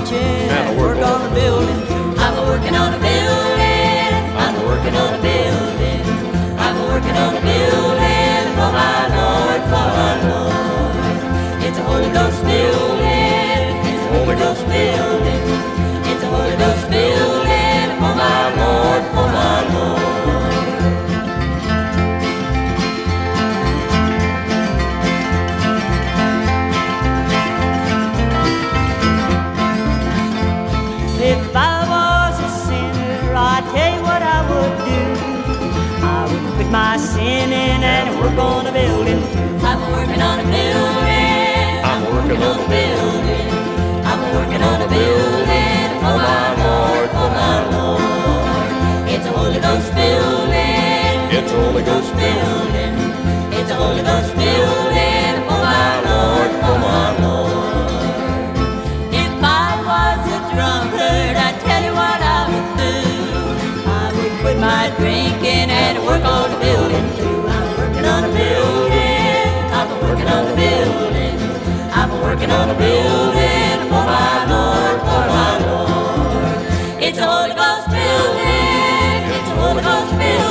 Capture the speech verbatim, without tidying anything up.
watching and work on a building. I'm a working on a building. I'm a working on a building. I'm a working on a building for my Lord, for my Lord. It's a Holy Ghost building. It's a Holy Ghost building. It's a Holy Ghost building for my Lord, for my Lord. If I was a sinner, I'd tell you what I would do. I would quit my sinning and work on a building. I'm working on a building. I'm working on a building. I'm working on a building for my Lord, for my Lord. It's a Holy Ghost building. It's a Holy Ghost building. It's a Holy Ghost building for my Lord, for my Lord. If I was a drunkard, I'd tell you what I would do. I would quit my drinking and work on a building too. I'm working on a building. I'm working on a building. I'm working on a building for my Lord, for my Lord. It's a Holy Ghost building. It's a Holy Ghost building.